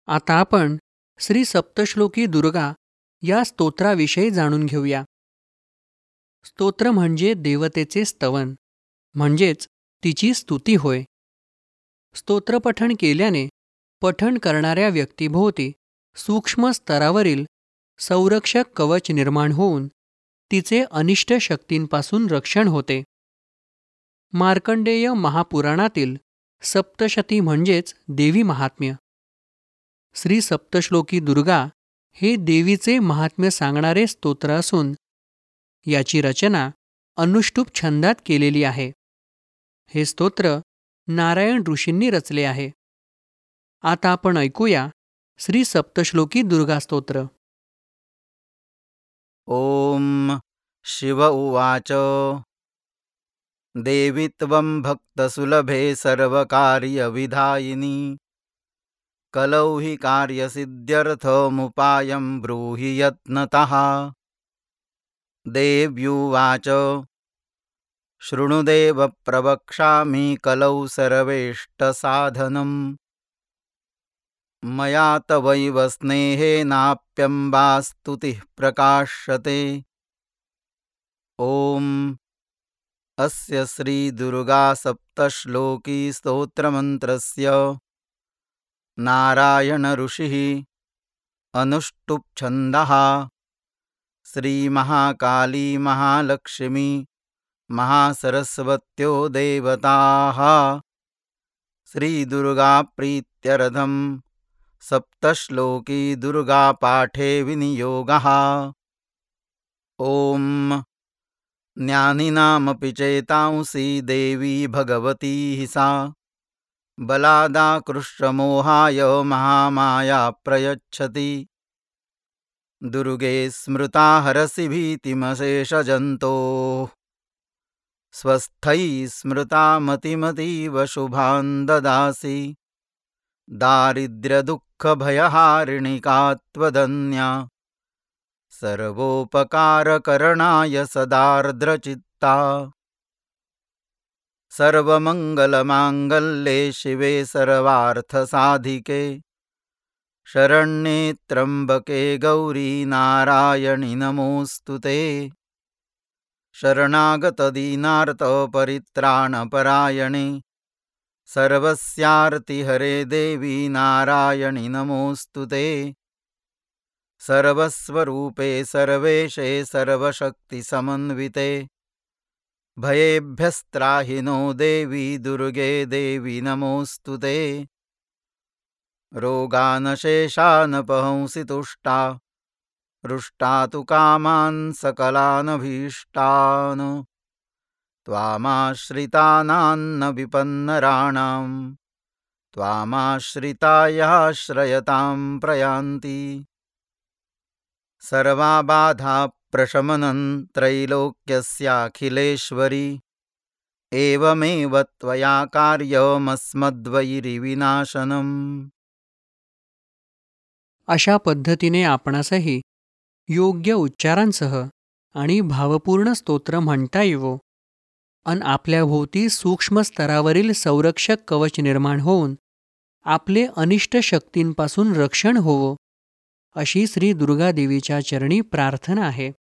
आता आपण श्री सप्तश्लोकी दुर्गा या स्तोत्राविषयी जाणून घेऊया. स्तोत्र म्हणजे देवतेचे स्तवन, म्हणजेच तिची स्तुती होय. स्तोत्रपठण केल्याने पठण करणाऱ्या व्यक्तीभोवती सूक्ष्म स्तरावरील संरक्षक कवच निर्माण होऊन तिचे अनिष्ट शक्तींपासून रक्षण होते. मार्कंडेय महापुराणातील सप्तशती म्हणजेच देवी महात्म्य. श्री सप्तश्लोकी दुर्गा हे देवीचे महात्म्य सांगणारे स्तोत्र असून याची रचना अनुष्टुप छंदात केलेली आहे. हे स्तोत्र नारायण ऋषींनी रचले आहे. आता आपण ऐकूया श्री सप्तश्लोकी दुर्गा स्तोत्र. ओम शिव उवाच. देवी त्वं भक्तसुलभे सर्वकार्यविधायिनी कलौ हि कार्यसिद्ध्यर्थमुपायं ब्रूहि यत्नतः. देव्युवाच. शृणुदेव प्रवक्ष्यामि कलौ सर्वेष्टसाधनम्. मया तवैव स्नेहेनाप्यम्बा स्तुतिः प्रकाश्यते. ओम अस्य श्री दुर्गा सप्तश्लोकी स्तोत्रमन्त्रस्य नारायण ऋषिः अनुष्टुप् छन्दः श्रीमहाकाली महालक्ष्मी महासरस्वत्यो देवताः श्रीदुर्गा प्रीत्यर्थं सप्तश्लोकी दुर्गा पाठे विनियोगः. ओम ज्ञानिनामपि चेतांसि देवी भगवती सा बलादाकृष्टमोहाय महामाया प्रयच्छति. दुर्गे स्मृता हरसि भीतिमशेषजन्तोः स्वस्थैः स्मृता मतिमतीव शुभान् ददासि. दारिद्र्यदुःखभयहारिणि का त्वदन्या सर्वोपकारकरणाय सदार्द्रचित्ता. सर्वमङ्गलमाङ्गल्ये शिवे सर्वार्थसाधिके शरण्ये त्र्यम्बके गौरी नारायणि नमोऽस्तुते. शरणागतदीनार्तपरित्राणपरायणे सर्वस्यार्तिहरे देवी नारायणि नमोऽस्तुते. सर्वस्वरूपे सर्वेशे सर्वशक्तिसमन्विते भयेभ्यस्त्राहि नो देवी दुर्गे देवी नमोऽस्तुते. रोगानशेषानपहंसि तुष्टा हृष्टा तु कामान् सकलानभीष्टान्. त्वामाश्रितानान्न विपन्नराणां त्वामाश्रितायाः श्रयतां प्रयान्ति. सर्वाबाधा प्रशमनं त्रैलोक्यस्याखिलेश्वरी एवमेव त्वया कार्यमस्मद्वैरिविनाशनम्. अशा पद्धतीने आपणासही योग्य उच्चारांसह आणि भावपूर्ण स्तोत्र म्हणता येवो अन आपल्याभोवती सूक्ष्म स्तरावरील संरक्षक कवच निर्माण होऊन आपले अनिष्ट शक्तींपासून रक्षण होवो अशी श्री दुर्गा देवीच्या चरणी प्रार्थना आहे.